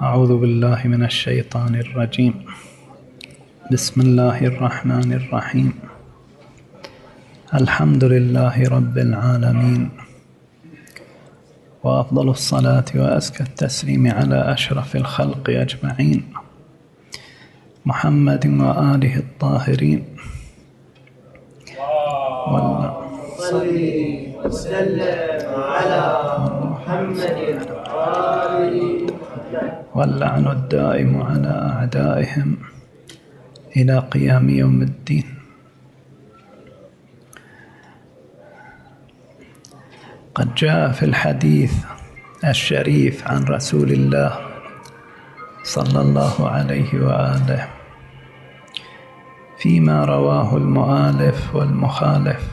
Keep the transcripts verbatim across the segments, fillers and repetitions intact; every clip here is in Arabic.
أعوذ بالله من الشيطان الرجيم. بسم الله الرحمن الرحيم. الحمد لله رب العالمين، وأفضل الصلاة وأزكى التسليم على أشرف الخلق أجمعين، محمد وآله الطاهرين. اللهم صل وسلم على محمد وآله واللعن الدائم على أعدائهم إلى قيام يوم الدين. قد جاء في الحديث الشريف عن رسول الله صلى الله عليه وآله فيما رواه المؤلف والمخالف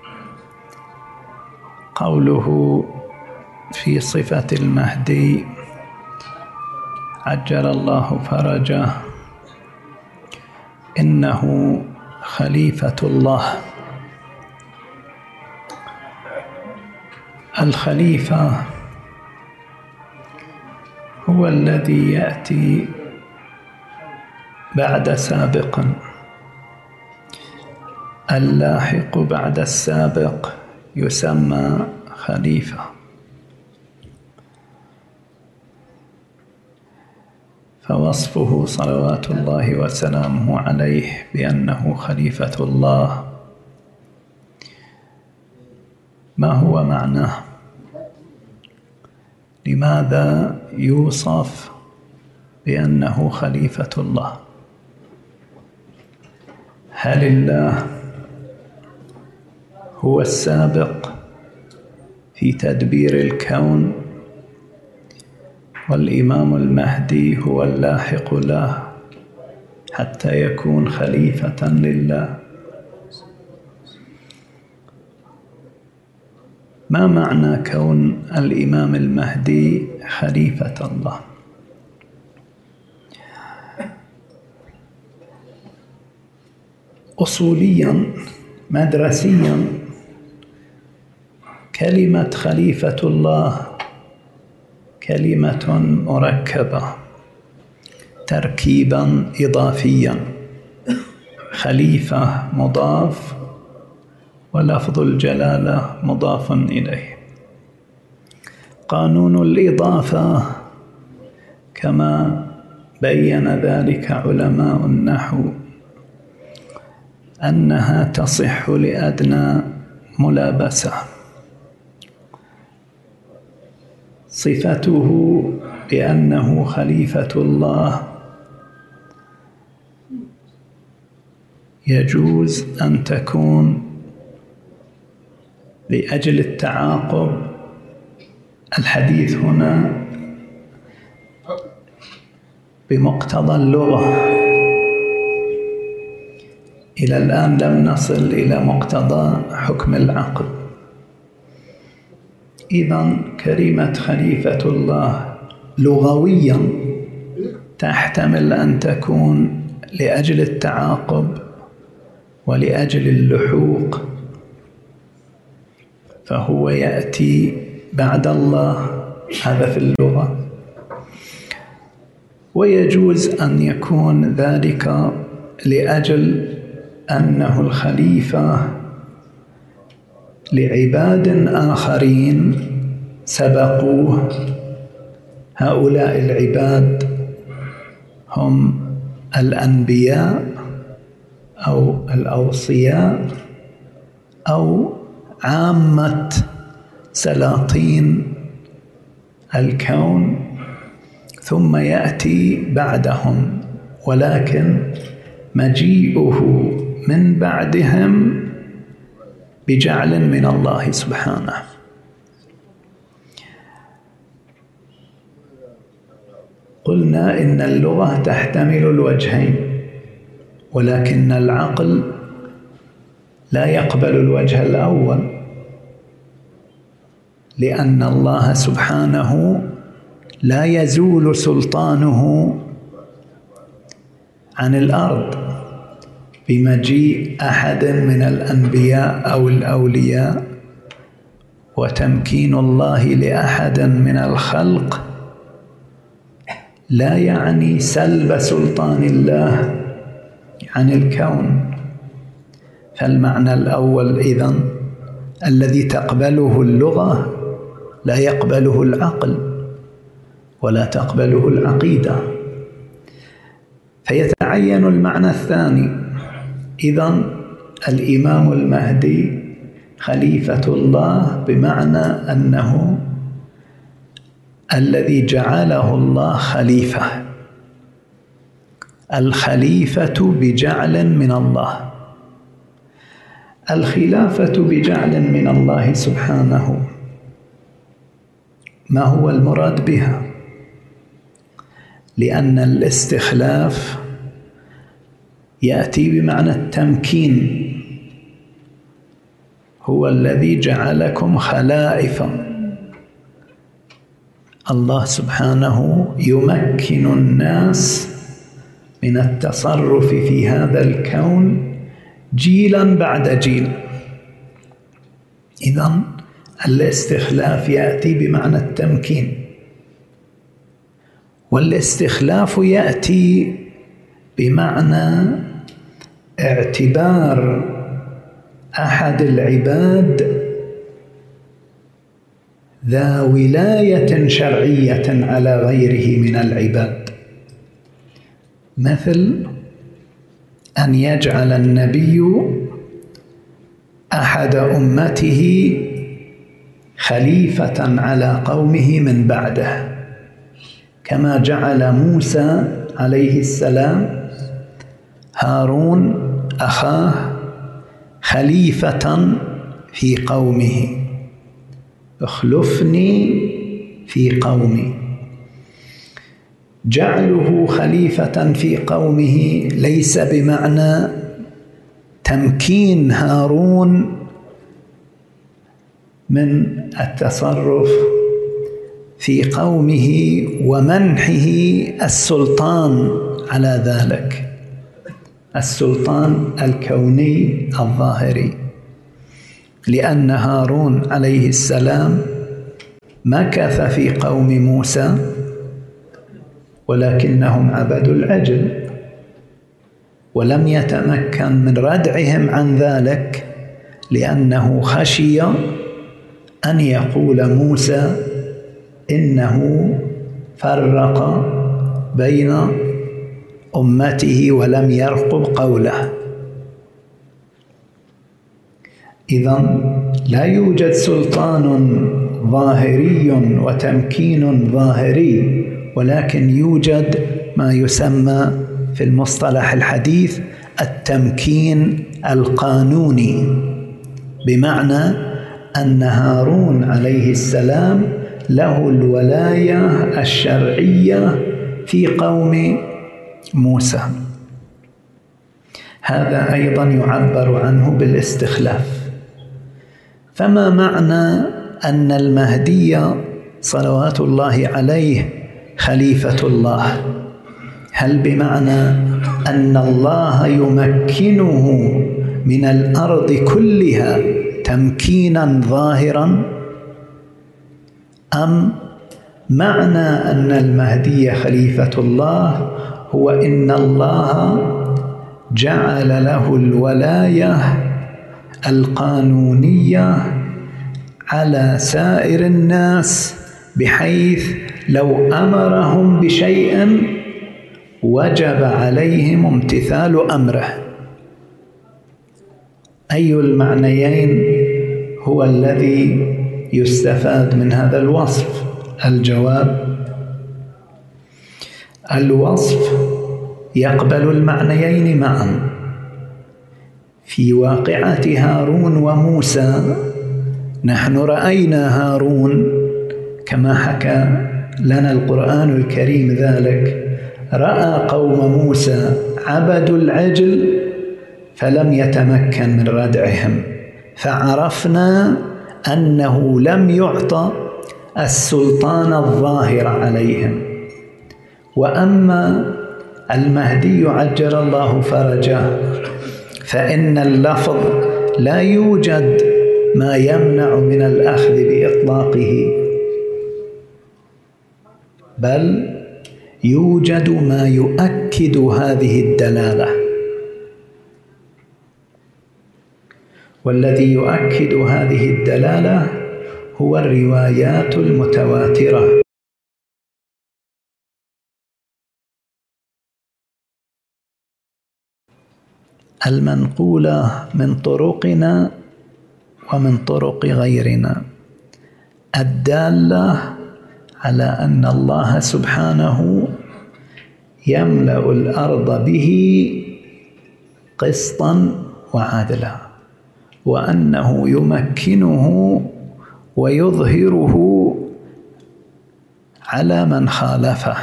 قوله في صفة المهدي عجل الله فرجه: إنه خليفة الله. الخليفة هو الذي يأتي بعد سابق، اللاحق بعد السابق يسمى خليفة. فوصفه صلوات الله وسلامه عليه بأنه خليفة الله، ما هو معناه؟ لماذا يوصف بأنه خليفة الله؟ هل الله هو السابق في تدبير الكون والإمام المهدي هو اللاحق له حتى يكون خليفة لله؟ ما معنى كون الإمام المهدي خليفة الله؟ أصوليا مدرسيا كلمة خليفة الله كلمة مركبة تركيبا إضافيا، خليفة مضاف ولفظ الجلالة مضاف إليه. قانون الإضافة كما بين ذلك علماء النحو أنها تصح لأدنى ملابسة. صفته بأنه خليفة الله يجوز أن تكون لأجل التعاقب. الحديث هنا بمقتضى اللغة، إلى الآن لم نصل إلى مقتضى حكم العقل. إذن كلمة خليفة الله لغويا تحتمل أن تكون لأجل التعاقب ولأجل اللحوق، فهو يأتي بعد الله، هذا في اللغة. ويجوز أن يكون ذلك لأجل أنه الخليفة لعباد آخرين سبقوه. هؤلاء العباد هم الأنبياء أو الأوصياء أو عامة سلاطين الكون، ثم يأتي بعدهم، ولكن مجيئه من بعدهم بجعل من الله سبحانه. قلنا إن اللغة تحتمل الوجهين، ولكن العقل لا يقبل الوجه الأول، لأن الله سبحانه لا يزول سلطانه عن الأرض بمجيء أحد من الأنبياء أو الأولياء، وتمكين الله لأحد من الخلق لا يعني سلب سلطان الله عن الكون. فالمعنى الأول إذن الذي تقبله اللغة لا يقبله العقل ولا تقبله العقيدة. فيتعين المعنى الثاني. إذن الإمام المهدي خليفة الله بمعنى أنه الذي جعله الله خليفة، الخليفة بجعل من الله. الخلافة بجعل من الله سبحانه، ما هو المراد بها؟ لأن الاستخلاف يأتي بمعنى التمكين، هو الذي جعلكم خلائف. الله سبحانه يمكن الناس من التصرف في هذا الكون جيلا بعد جيل. إذن الاستخلاف يأتي بمعنى التمكين، والاستخلاف يأتي بمعنى اعتبار أحد العباد ذا ولاية شرعية على غيره من العباد، مثل أن يجعل النبي أحد أمته خليفة على قومه من بعده، كما جعل موسى عليه السلام هارون أخاه خليفة في قومه، اخلفني في قومي. جعله خليفة في قومه ليس بمعنى تمكين هارون من التصرف في قومه ومنحه السلطان على ذلك، السلطان الكوني الظاهري، لأن هارون عليه السلام مكث في قوم موسى ولكنهم عبدوا العجل، ولم يتمكن من ردعهم عن ذلك لأنه خشي أن يقول موسى إنه فرق بين أمته ولم يرقب قوله. إذن لا يوجد سلطان ظاهري وتمكين ظاهري، ولكن يوجد ما يسمى في المصطلح الحديث التمكين القانوني، بمعنى أن هارون عليه السلام له الولاية الشرعية في قوم موسى. هذا أيضا يعبر عنه بالاستخلاف. فما معنى أن المهدي صلوات الله عليه خليفة الله؟ هل بمعنى أن الله يمكنه من الأرض كلها تمكينا ظاهرا، أم معنى أن المهدي خليفة الله هو إن الله جعل له الولاية القانونية على سائر الناس، بحيث لو أمرهم بشيء وجب عليهم امتثال أمره؟ أي المعنيين هو الذي يستفاد من هذا الوصف؟ الجواب: الوصف يقبل المعنيين معا. في واقعة هارون وموسى نحن رأينا هارون كما حكى لنا القرآن الكريم ذلك، رأى قوم موسى عبدوا العجل فلم يتمكن من ردعهم، فعرفنا أنه لم يعطى السلطان الظاهر عليهم. وأما المهدي عجل الله فرجه فإن اللفظ لا يوجد ما يمنع من الأخذ بإطلاقه، بل يوجد ما يؤكد هذه الدلالة، والذي يؤكد هذه الدلالة هو الروايات المتواترة. المنقولة من طرقنا ومن طرق غيرنا، الدالة على أن الله سبحانه يملأ الأرض به قسطا وعدلا، وأنه يمكنه ويظهره على من خالفه،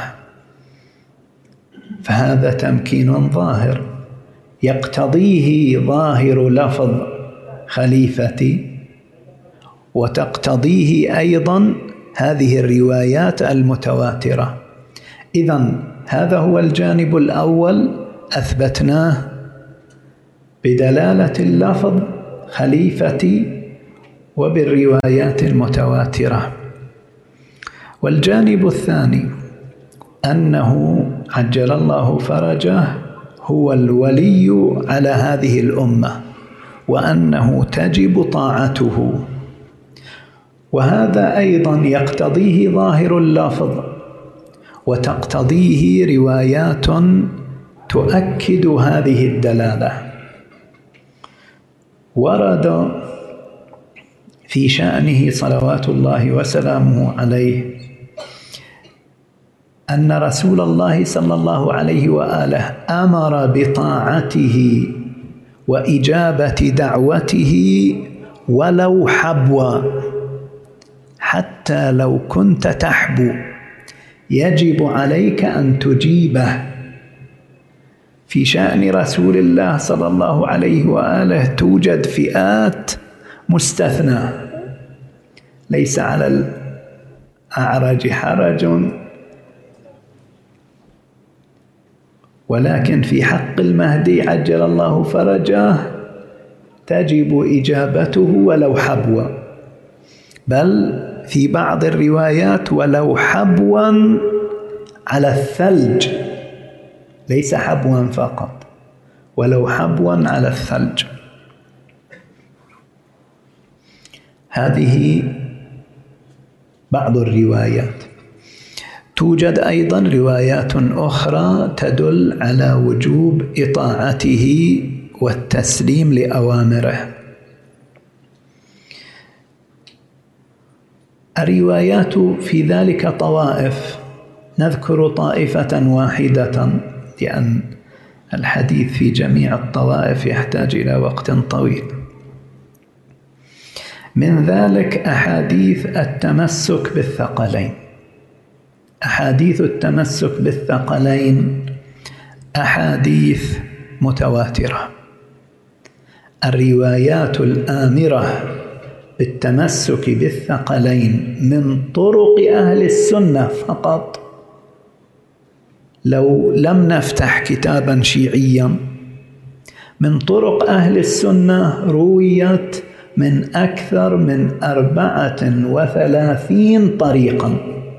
فهذا تمكين ظاهر يقتضيه ظاهر لفظ خليفتي، وتقتضيه أيضا هذه الروايات المتواترة. إذن هذا هو الجانب الأول أثبتناه بدلالة اللفظ خليفتي وبالروايات المتواترة. والجانب الثاني أنه عجل الله فرجه هو الولي على هذه الأمة، وأنه تجب طاعته، وهذا أيضا يقتضيه ظاهر اللفظ، وتقتضيه روايات تؤكد هذه الدلالة. ورد في شأنه صلوات الله وسلامه عليه أن رسول الله صلى الله عليه وآله أمر بطاعته وإجابة دعوته ولو حبوا، حتى لو كنت تحبو يجب عليك أن تجيبه. في شأن رسول الله صلى الله عليه وآله توجد فئات مستثنى، ليس على الأعرج حرج، ولكن في حق المهدي عجل الله فرجه تجب إجابته ولو حبوا، بل في بعض الروايات ولو حبوا على الثلج، ليس حبوا فقط، ولو حبوا على الثلج. هذه بعض الروايات. توجد أيضا روايات أخرى تدل على وجوب إطاعته والتسليم لأوامره. الروايات في ذلك طوائف، نذكر طائفة واحدة لأن الحديث في جميع الطوائف يحتاج إلى وقت طويل. من ذلك أحاديث التمسك بالثقلين. أحاديث التمسك بالثقلين أحاديث متواترة. الروايات الآمرة بالتمسك بالثقلين من طرق أهل السنة فقط، لو لم نفتح كتابا شيعيا، من طرق أهل السنة رويت من أكثر من أربعة وثلاثين طريقا.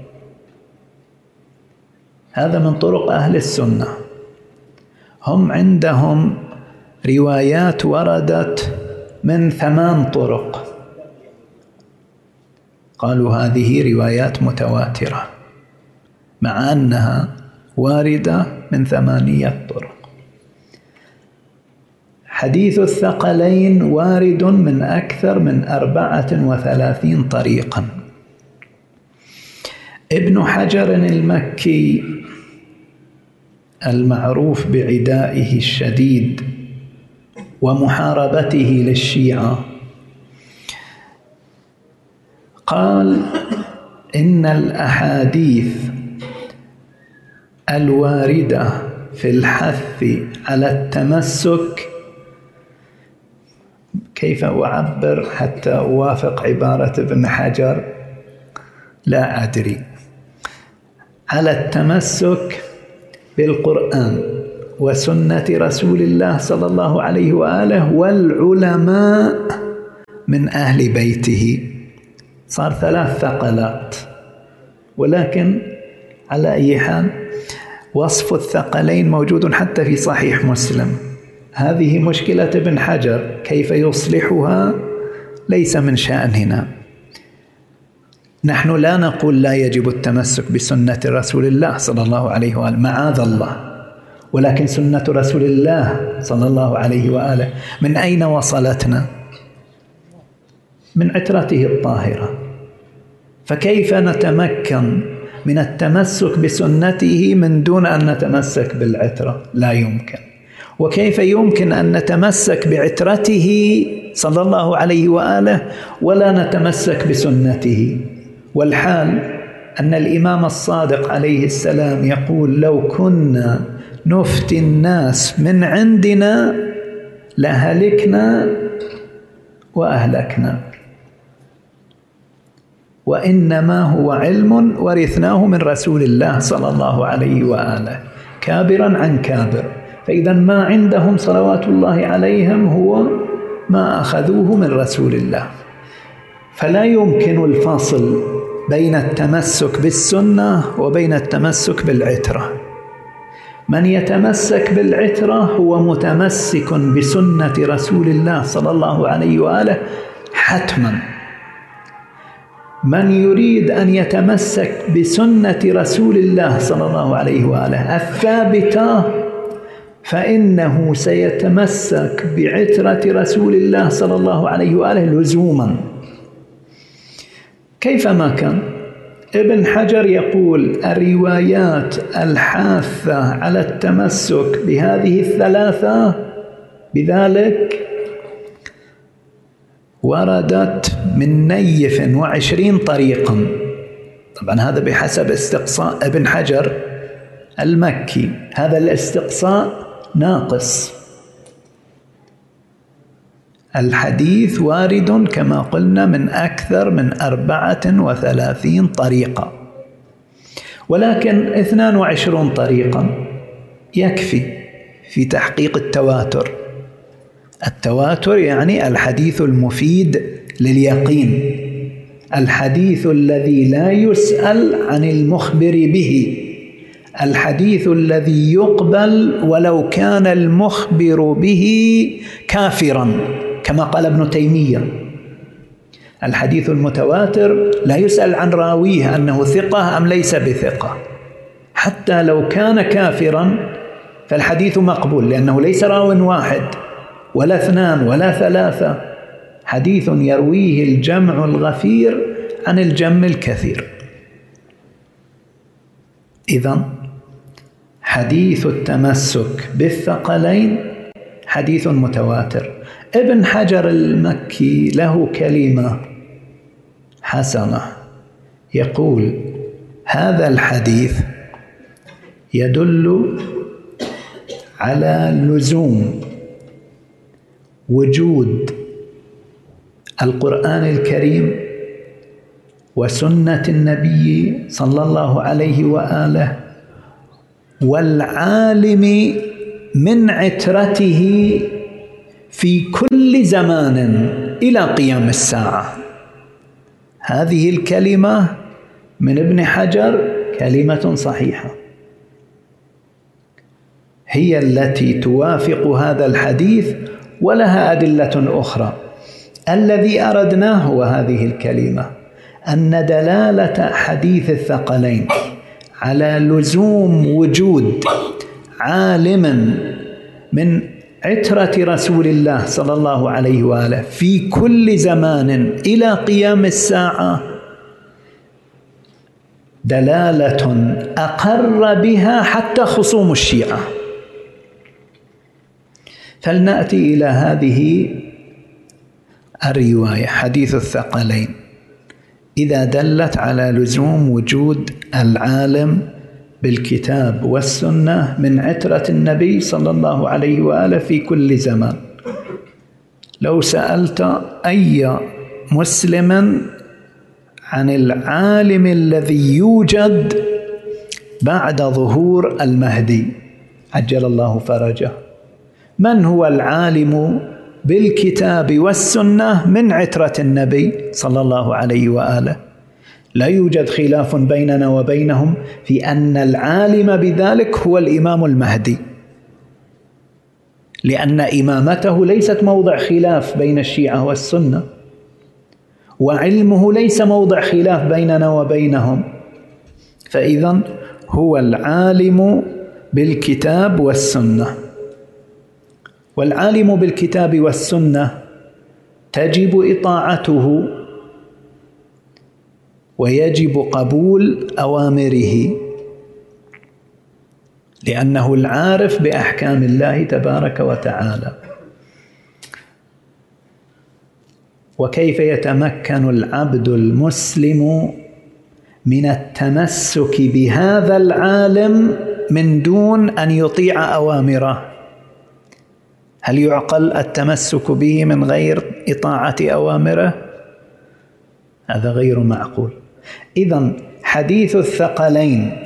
هذا من طرق أهل السنة. هم عندهم روايات وردت من ثمان طرق، قالوا هذه روايات متواترة، مع أنها واردة من ثمانية طرق. حديث الثقلين وارد من أكثر من أربعة وثلاثين طريقا. ابن حجر المكي المعروف بعدائه الشديد ومحاربته للشيعة قال إن الأحاديث الواردة في الحث على التمسك، كيف أعبر حتى أوافق عبارة ابن حجر لا أدري، على التمسك بالقرآن وسنة رسول الله صلى الله عليه وآله والعلماء من أهل بيته، صار ثلاث ثقلات. ولكن على أي حال وصف الثقلين موجود حتى في صحيح مسلم. هذه مشكلة ابن حجر، كيف يصلحها ليس من شأننا. نحن لا نقول لا يجب التمسك بسنة رسول الله صلى الله عليه وآله، معاذ الله، ولكن سنة رسول الله صلى الله عليه وآله من أين وصلتنا؟ من عترته الطاهرة. فكيف نتمكن من التمسك بسنته من دون أن نتمسك بالعترة؟ لا يمكن. وكيف يمكن أن نتمسك بعترته صلى الله عليه وآله ولا نتمسك بسنته؟ والحال أن الإمام الصادق عليه السلام يقول: لو كنا نفتي الناس من عندنا لهلكنا وأهلكنا، وإنما هو علم ورثناه من رسول الله صلى الله عليه وآله كابرا عن كابر. فإذا ما عندهم صلوات الله عليهم هو ما أخذوه من رسول الله. فلا يمكن الفصل بين التمسك بالسنة وبين التمسك بالعترة. من يتمسك بالعترة هو متمسك بسنة رسول الله صلى الله عليه وآله حتما. من يريد أن يتمسك بسنة رسول الله صلى الله عليه وآله الثابتة فإنه سيتمسك بعترة رسول الله صلى الله عليه وآله لزوما كيفما كان. ابن حجر يقول: الروايات الحاثة على التمسك بهذه الثلاثة بذلك وردت من نيف وعشرين طريقا. طبعا هذا بحسب استقصاء ابن حجر المكي، هذا الاستقصاء ناقص. الحديث وارد كما قلنا من أكثر من أربعة وثلاثين طريقة، ولكن اثنان وعشرون طريقا يكفي في تحقيق التواتر. التواتر يعني الحديث المفيد لليقين، الحديث الذي لا يسأل عن المخبر به، الحديث الذي يقبل ولو كان المخبر به كافرا كما قال ابن تيمية. الحديث المتواتر لا يسأل عن راويه أنه ثقة أم ليس بثقة، حتى لو كان كافرا فالحديث مقبول، لأنه ليس راو واحد ولا اثنان ولا ثلاثة، حديث يرويه الجمع الغفير عن الجم الكثير. إذن حديث التمسك بالثقلين حديث متواتر. ابن حجر المكي له كلمة حسنة، يقول: هذا الحديث يدل على لزوم وجود القرآن الكريم وسنة النبي صلى الله عليه وآله والعالم من عترته في كل زمان إلى قيام الساعة. هذه الكلمة من ابن حجر كلمة صحيحة، هي التي توافق هذا الحديث ولها أدلة أخرى. الذي أردناه هو هذه الكلمة، أن دلالة حديث الثقلين على لزوم وجود عالم من عترة رسول الله صلى الله عليه وآله في كل زمان إلى قيام الساعة دلالة أقر بها حتى خصوم الشيعة. فلنأتي إلى هذه الرواية حديث الثقلين. إذا دلت على لزوم وجود العالم بالكتاب والسنة من عترة النبي صلى الله عليه وآله في كل زمان، لو سألت أي مسلم عن العالم الذي يوجد بعد ظهور المهدي عجل الله فرجه، من هو العالم بالكتاب والسنة من عترة النبي صلى الله عليه وآله؟ لا يوجد خلاف بيننا وبينهم في أن العالم بذلك هو الإمام المهدي، لأن إمامته ليست موضع خلاف بين الشيعة والسنة، وعلمه ليس موضع خلاف بيننا وبينهم، فإذن هو العالم بالكتاب والسنة. والعالم بالكتاب والسنة تجب إطاعته ويجب قبول أوامره، لأنه العارف بأحكام الله تبارك وتعالى. وكيف يتمكن العبد المسلم من التمسك بهذا العالم من دون أن يطيع أوامره؟ هل يعقل التمسك به من غير إطاعة أوامره؟ هذا غير معقول. إذن حديث الثقلين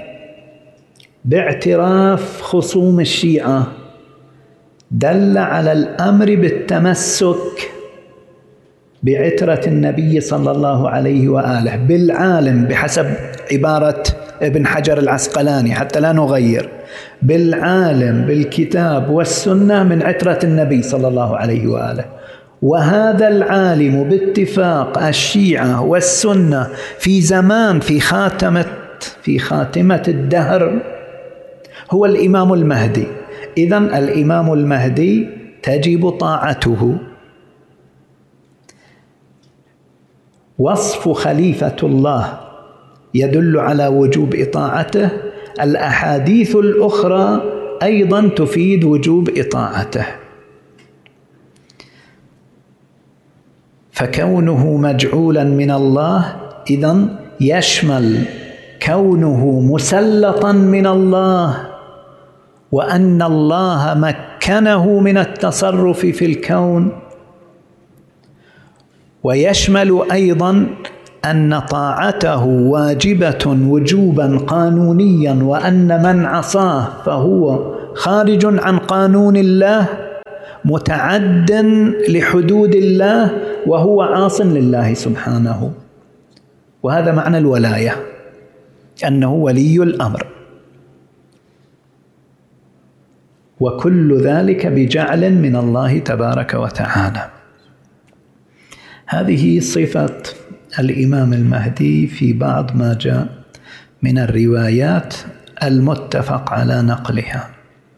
باعتراف خصوم الشيعة دل على الأمر بالتمسك بعترة النبي صلى الله عليه وآله بالعالم، بحسب عبارة ابن حجر العسقلاني حتى لا نغير، بالعالم بالكتاب والسنة من عترة النبي صلى الله عليه وآله. وهذا العالم باتفاق الشيعة والسنة في زمان في خاتمة في خاتمة الدهر هو الإمام المهدي. إذن الإمام المهدي تجب طاعته. وصف خليفة الله يدل على وجوب إطاعته، الأحاديث الأخرى أيضا تفيد وجوب إطاعته. فكونه مجعولا من الله إذن يشمل كونه مسلطا من الله، وأن الله مكنه من التصرف في الكون، ويشمل أيضا أن طاعته واجبة وجوبا قانونيا، وأن من عصاه فهو خارج عن قانون الله متعد لحدود الله وهو عاص لله سبحانه. وهذا معنى الولاية، أنه ولي الأمر، وكل ذلك بجعل من الله تبارك وتعالى. هذه صفة الإمام المهدي في بعض ما جاء من الروايات المتفق على نقلها.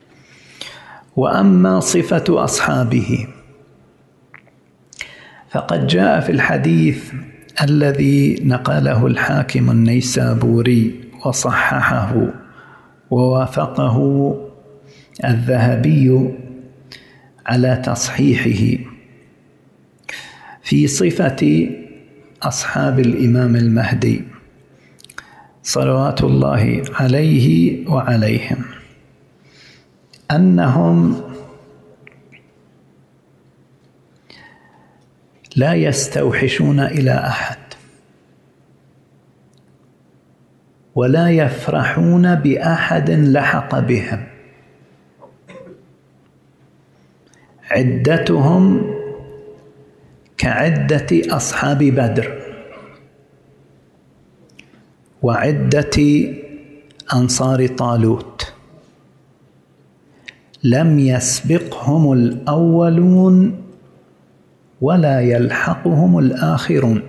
وأما صفة أصحابه فقد جاء في الحديث الذي نقله الحاكم النيسابوري وصححه ووافقه الذهبي على تصحيحه في صفة أصحاب الإمام المهدي صلوات الله عليه وعليهم، أنهم لا يستوحشون إلى أحد، ولا يفرحون بأحد لحق بهم. عدتهم كعدة أصحاب بدر وعدة أنصار طالوت، لم يسبقهم الأولون ولا يلحقهم الآخرون.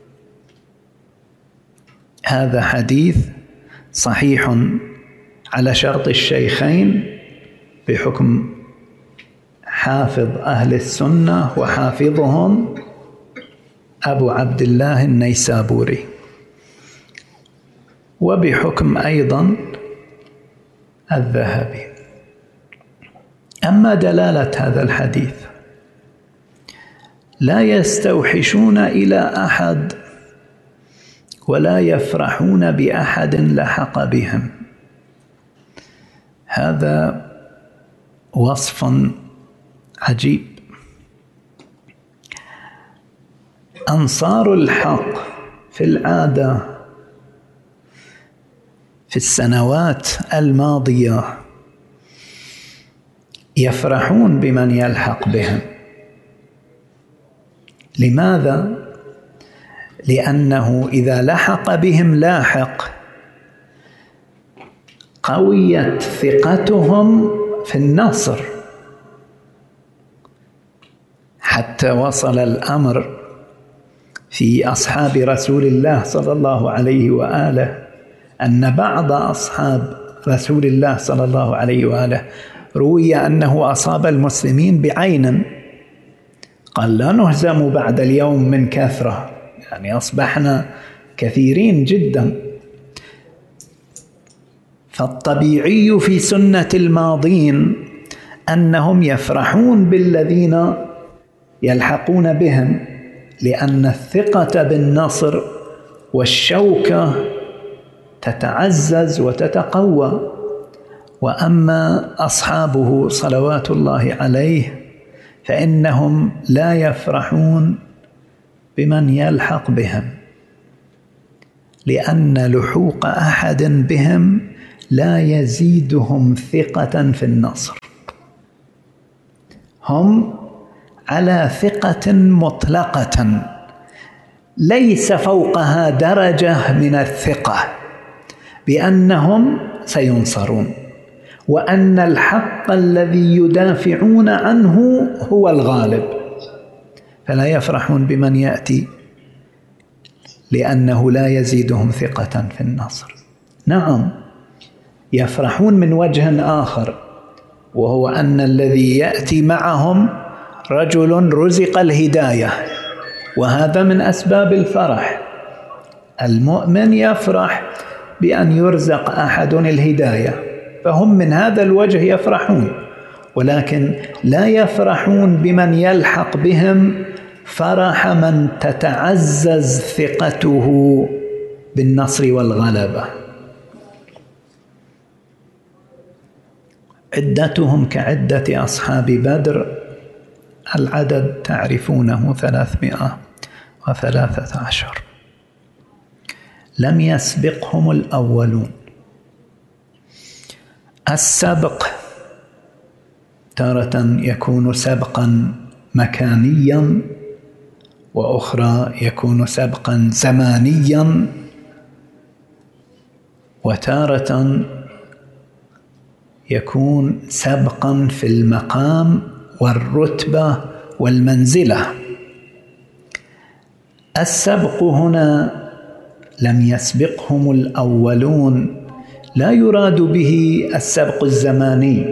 هذا حديث صحيح على شرط الشيخين بحكم حافظ أهل السنة وحافظهم أبو عبد الله النيسابوري، وبحكم أيضا الذهبي. أما دلالة هذا الحديث لا يستوحشون إلى أحد ولا يفرحون بأحد لحق بهم، هذا وصف عجيب. أنصار الحق في العادة في السنوات الماضية يفرحون بمن يلحق بهم. لماذا؟ لأنه إذا لحق بهم لاحق قويت ثقتهم في النصر، حتى وصل الأمر في أصحاب رسول الله صلى الله عليه وآله أن بعض أصحاب رسول الله صلى الله عليه وآله روي أنه أصاب المسلمين بعين، قال لا نهزم بعد اليوم من كثرة، يعني أصبحنا كثيرين جدا. فالطبيعي في سنة الماضين أنهم يفرحون بالذين يلحقون بهم، لأن الثقة بالنصر والشوكة تتعزز وتتقوى. وأما أصحابه صلوات الله عليه فإنهم لا يفرحون بمن يلحق بهم، لأن لحوق أحد بهم لا يزيدهم ثقة في النصر. هم على ثقة مطلقة ليس فوقها درجة من الثقة بأنهم سينصرون، وأن الحق الذي يدافعون عنه هو الغالب، فلا يفرحون بمن يأتي لأنه لا يزيدهم ثقة في النصر. نعم يفرحون من وجه آخر، وهو أن الذي يأتي معهم رجل رزق الهداية، وهذا من أسباب الفرح. المؤمن يفرح بأن يرزق أحد الهداية، فهم من هذا الوجه يفرحون، ولكن لا يفرحون بمن يلحق بهم فرح من تتعزز ثقته بالنصر والغلبة. عدتهم كعدة أصحاب بدر، العدد تعرفونه ثلاثمائة وثلاثة عشر. لم يسبقهم الأولون. السبق تارة يكون سبقا مكانيا، وأخرى يكون سبقا زمانيا، وتارة يكون سبقا في المقام والرتبة والمنزلة. السبق هنا لم يسبقهم الأولون لا يراد به السبق الزماني،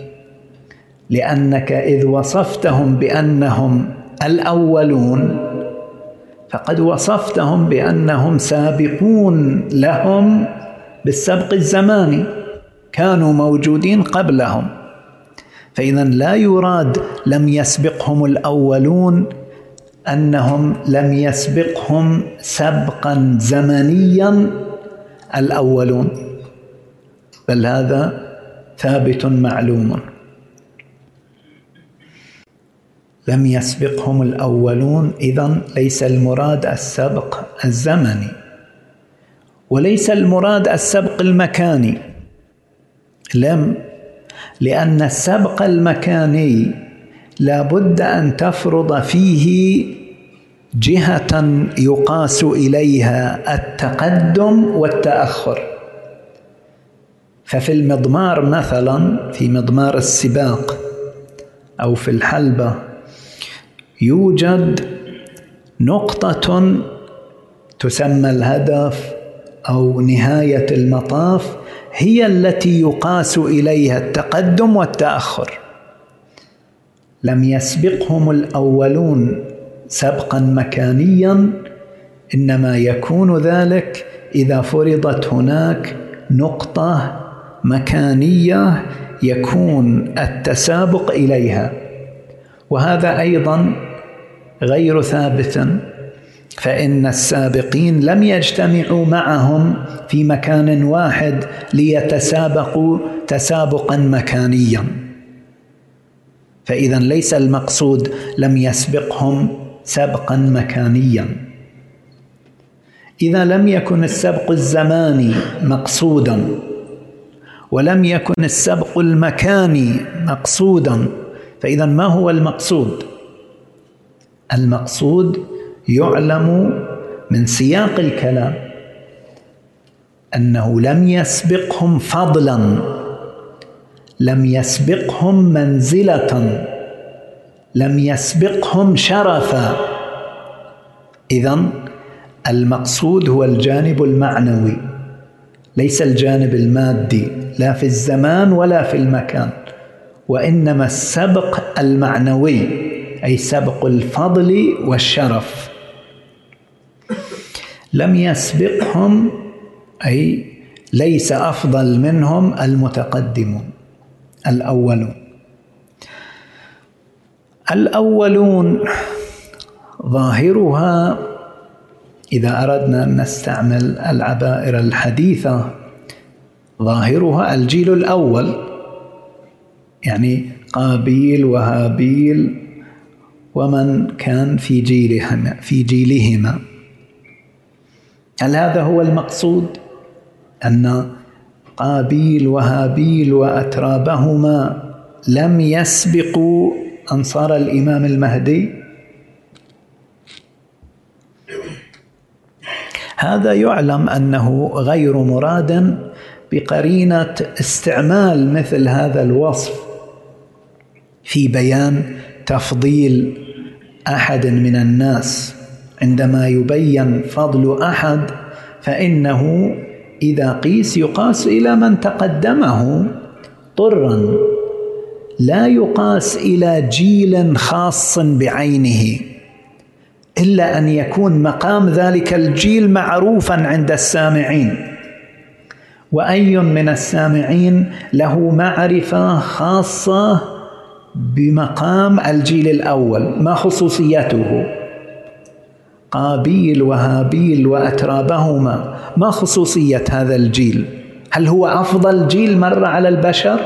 لأنك إذ وصفتهم بأنهم الأولون فقد وصفتهم بأنهم سابقون لهم بالسبق الزماني، كانوا موجودين قبلهم. فإذا لا يراد لم يسبقهم الأولون أنهم لم يسبقهم سبقا زمنيا الأولون، بل هذا ثابت معلوم. لم يسبقهم الأولون، إذن ليس المراد السبق الزمني، وليس المراد السبق المكاني. لم لأن السبق المكاني لا بد أن تفرض فيه جهة يقاس إليها التقدم والتأخر. ففي المضمار مثلا، في مضمار السباق أو في الحلبة، يوجد نقطة تسمى الهدف أو نهاية المطاف، هي التي يقاس إليها التقدم والتأخر. لم يسبقهم الأولون سبقا مكانيا، إنما يكون ذلك إذا فرضت هناك نقطة مكانية يكون التسابق إليها، وهذا أيضا غير ثابت، فإن السابقين لم يجتمعوا معهم في مكان واحد ليتسابقوا تسابقا مكانيا. فإذا ليس المقصود لم يسبقهم سبقا مكانيا. إذا لم يكن السبق الزماني مقصودا ولم يكن السبق المكاني مقصودا، فإذا ما هو المقصود؟ المقصود يعلم من سياق الكلام أنه لم يسبقهم فضلا، لم يسبقهم منزلة، لم يسبقهم شرفا. إذن المقصود هو الجانب المعنوي ليس الجانب المادي، لا في الزمان ولا في المكان، وإنما السبق المعنوي أي سبق الفضل والشرف. لم يسبقهم أي ليس أفضل منهم المتقدمون الأولون. الأولون ظاهرها إذا أردنا أن نستعمل العبائر الحديثة ظاهرها الجيل الأول، يعني قابيل وهابيل ومن كان في جيلهما في جيلهما. هل هذا هو المقصود؟ أن قابيل وهابيل وأترابهما لم يسبقوا أنصار الإمام المهدي؟ هذا يعلم أنه غير مراد بقرينة استعمال مثل هذا الوصف في بيان تفضيل أحد من الناس. عندما يبين فضل أحد فإنه إذا قيس يقاس إلى من تقدمه طرا، لا يقاس إلى جيل خاص بعينه، إلا أن يكون مقام ذلك الجيل معروفا عند السامعين. وأي من السامعين له معرفة خاصة بمقام الجيل الأول؟ ما خصوصيته؟ قابيل وهابيل وأترابهما ما خصوصية هذا الجيل؟ هل هو أفضل جيل مر على البشر؟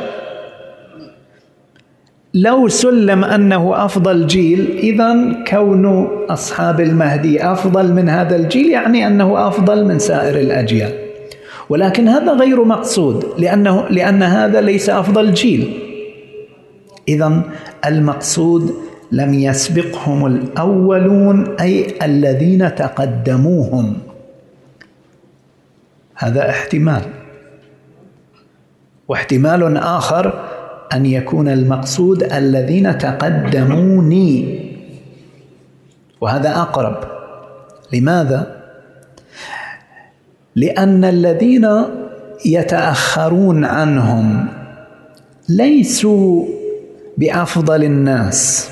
لو سلم أنه أفضل جيل، إذن كون أصحاب المهدي أفضل من هذا الجيل يعني أنه أفضل من سائر الأجيال، ولكن هذا غير مقصود لأنه لأن هذا ليس أفضل جيل. إذن المقصود لم يسبقهم الأولون أي الذين تقدموهم. هذا احتمال، واحتمال آخر أن يكون المقصود الذين تقدموني، وهذا أقرب. لماذا؟ لأن الذين يتأخرون عنهم ليسوا بأفضل الناس.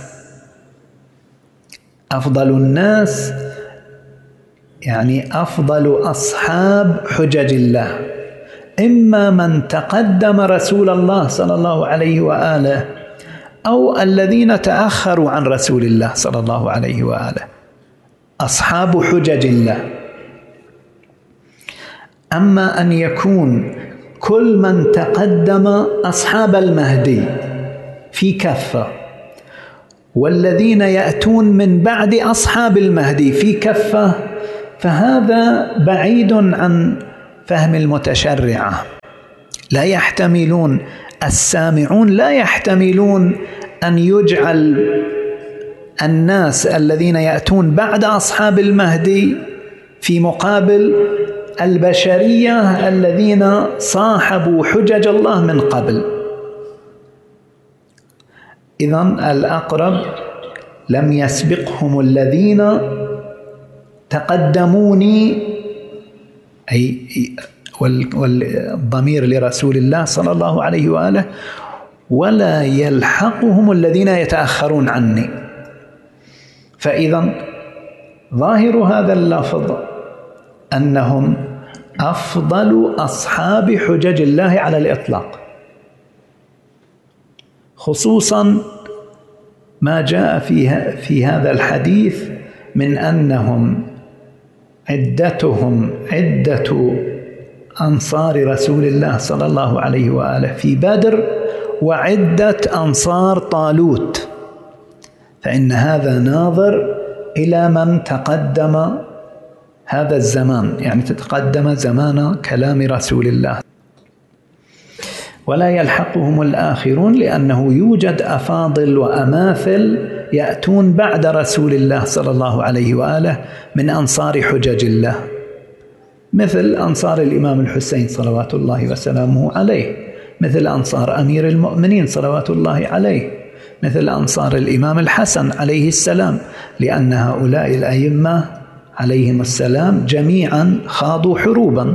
أفضل الناس يعني أفضل أصحاب حجج الله، إما من تقدم رسول الله صلى الله عليه وآله أو الذين تأخروا عن رسول الله صلى الله عليه وآله، أصحاب حجج الله. أما أن يكون كل من تقدم أصحاب المهدي في كفة، والذين يأتون من بعد أصحاب المهدي في كفة، فهذا بعيد عن فهم المتشرعة. لا يحتملون السامعون لا يحتملون أن يجعل الناس الذين يأتون بعد أصحاب المهدي في مقابل البشرية الذين صاحبوا حجج الله من قبل. إذن الأقرب لم يسبقهم الذين تقدموني، أي والضمير لرسول الله صلى الله عليه وآله، ولا يلحقهم الذين يتأخرون عني. فإذا ظاهر هذا اللفظ أنهم أفضل أصحاب حجج الله على الإطلاق، خصوصا ما جاء فيها في هذا الحديث من أنهم عدتهم عدة أنصار رسول الله صلى الله عليه وآله في بدر وعدة أنصار طالوت، فإن هذا ناظر إلى من تقدم هذا الزمان، يعني تتقدم زمان كلام رسول الله. ولا يلحقهم الآخرون لأنه يوجد أفاضل وأماثل يأتون بعد رسول الله صلى الله عليه وآله من أنصار حجج الله، مثل أنصار الإمام الحسين صلوات الله وسلامه عليه، مثل أنصار أمير المؤمنين صلوات الله عليه، مثل أنصار الإمام الحسن عليه السلام، لأن هؤلاء الأئمة عليهم السلام جميعا خاضوا حروبا.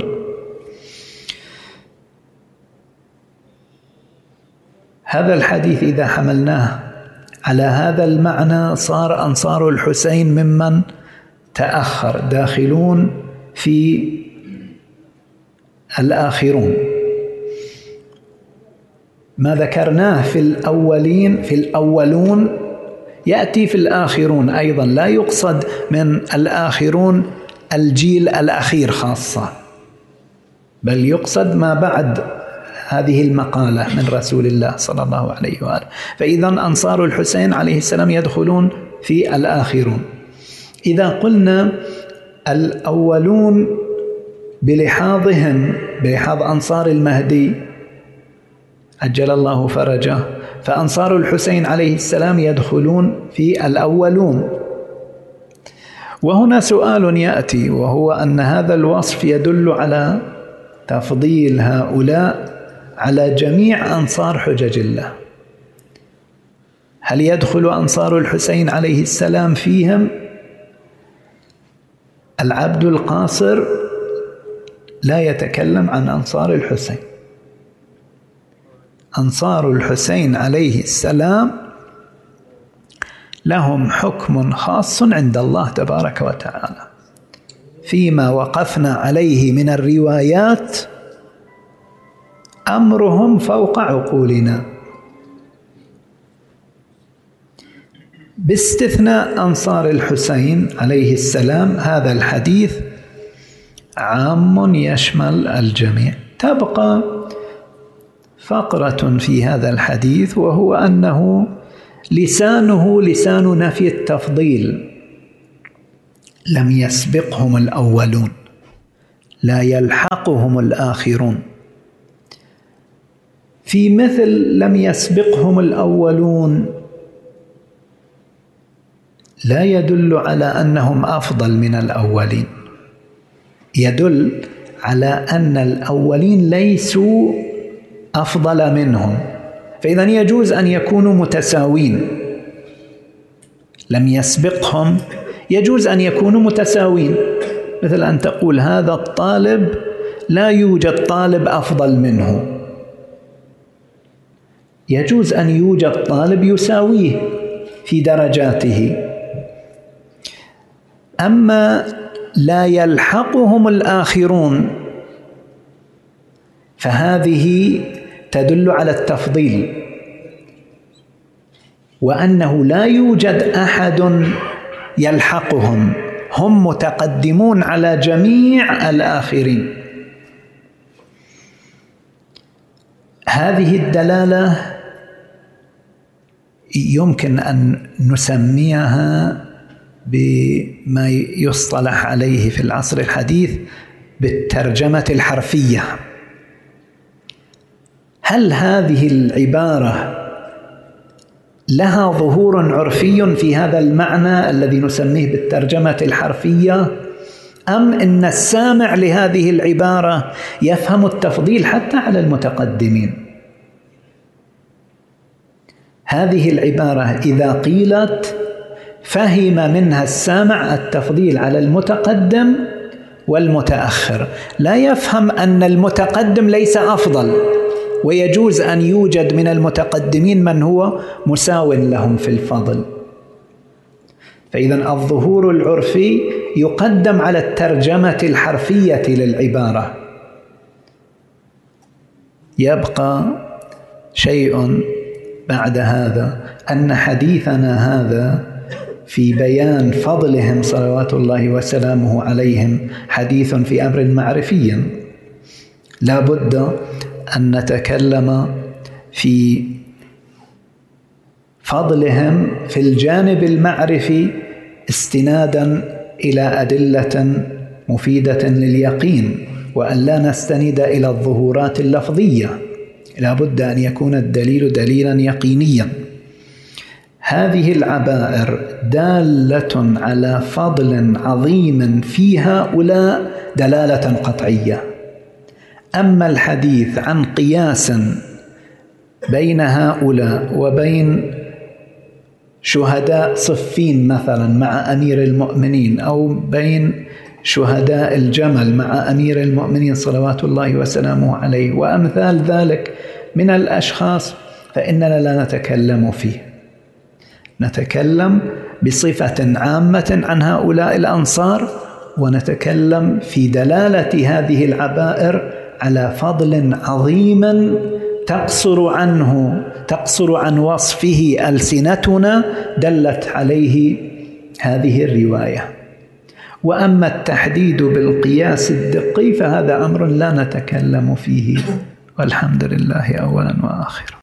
هذا الحديث إذا حملناه على هذا المعنى صار أنصار الحسين ممن تأخر، داخلون في الآخرون. ما ذكرناه في الأولين في الأولون يأتي في الآخرون أيضا، لا يقصد من الآخرون الجيل الأخير خاصة، بل يقصد ما بعد هذه المقالة من رسول الله صلى الله عليه وآله. فإذا أنصار الحسين عليه السلام يدخلون في الآخرون. إذا قلنا الأولون بلحاظهم بلحاظ أنصار المهدي عجل الله فرجه، فأنصار الحسين عليه السلام يدخلون في الأولون. وهنا سؤال يأتي، وهو أن هذا الوصف يدل على تفضيل هؤلاء على جميع أنصار حجج الله. هل يدخل أنصار الحسين عليه السلام فيهم؟ العبد القاصر لا يتكلم عن أنصار الحسين. أنصار الحسين عليه السلام لهم حكم خاص عند الله تبارك وتعالى فيما وقفنا عليه من الروايات، أمرهم فوق عقولنا، باستثناء أنصار الحسين عليه السلام. هذا الحديث عام يشمل الجميع. تبقى فقرة في هذا الحديث، وهو أنه لسانه لسان نفي التفضيل. لم يسبقهم الأولون، لا يلحقهم الآخرون. في مثل لم يسبقهم الأولون لا يدل على أنهم أفضل من الأولين، يدل على أن الأولين ليسوا أفضل منهم، فإذا يجوز أن يكونوا متساوين. لم يسبقهم يجوز أن يكونوا متساوين، مثل أن تقول هذا الطالب لا يوجد طالب أفضل منه، يجوز أن يوجد طالب يساويه في درجاته. أما لا يلحقهم الآخرون فهذه تدل على التفضيل، وأنه لا يوجد أحد يلحقهم، هم متقدمون على جميع الآخرين. هذه الدلالة يمكن أن نسميها بما يصطلح عليه في العصر الحديث بالترجمة الحرفية. هل هذه العبارة لها ظهور عرفي في هذا المعنى الذي نسميه بالترجمة الحرفية، أم إن السامع لهذه العبارة يفهم التفضيل حتى على المتقدمين؟ هذه العبارة إذا قيلت فهم منها السامع التفضيل على المتقدم والمتأخر، لا يفهم أن المتقدم ليس أفضل، ويجوز أن يوجد من المتقدمين من هو مساو لهم في الفضل. فإذا الظهور العرفي يقدم على الترجمة الحرفية للعبارة. يبقى شيء بعد هذا، أن حديثنا هذا في بيان فضلهم صلوات الله وسلامه عليهم حديث في أمر معرفي. لا بد أن نتكلم في فضلهم في الجانب المعرفي استنادا إلى أدلة مفيدة لليقين، وأن لا نستند إلى الظهورات اللفظية. لا بد أن يكون الدليل دليلا يقينيا. هذه العبائر دالة على فضل عظيم في هؤلاء دلالة قطعية. أما الحديث عن قياس بين هؤلاء وبين شهداء صفين مثلا مع أمير المؤمنين، أو بين شهداء الجمل مع أمير المؤمنين صلوات الله وسلامه عليه وأمثال ذلك من الأشخاص، فإننا لا نتكلم فيه، نتكلم بصفة عامة عن هؤلاء الأنصار، ونتكلم في دلالة هذه العبائر على فضل عظيم تقصر عنه تقصر عن وصفه ألسنتنا دلت عليه هذه الرواية. وأما التحديد بالقياس الدقي فهذا أمر لا نتكلم فيه، والحمد لله أولا وآخرا.